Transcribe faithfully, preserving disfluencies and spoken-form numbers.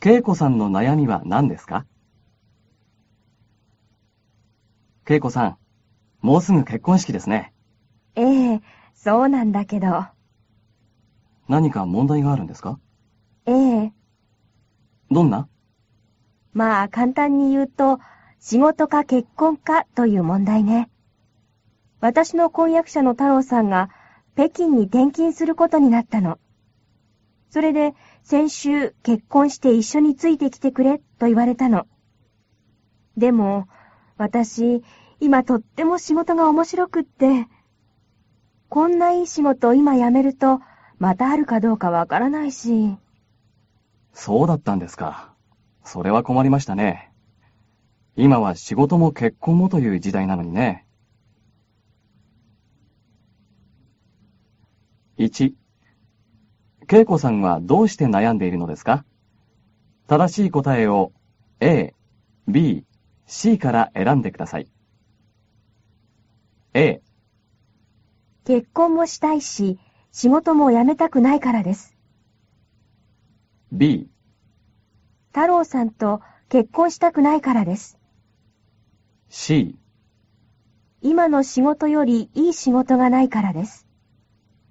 恵子さんの悩みは何ですか？恵子さん、もうすぐ結婚式ですね。 ええ、そうなんだけど。 何か問題があるんですか？ ええ、 どんな？ まあ簡単に言うと、仕事か結婚かという問題ね。私の婚約者の太郎さんが北京に転勤することになったの。それで先週結婚して一緒についてきてくれと言われたの。でも私今とっても仕事が面白くって、こんないい仕事を今辞めるとまたあるかどうかわからないし。 そうだったんですか。それは困りましたね。今は仕事も結婚もという時代なのにね。いち、恵子さんはどうして悩んでいるのですか？正しい答えを A、B、C から選んでください。A、 結婚もしたいし、仕事も辞めたくないからです。 B、 太郎さんと結婚したくないからです。 C、 今の仕事よりいい仕事がないからです。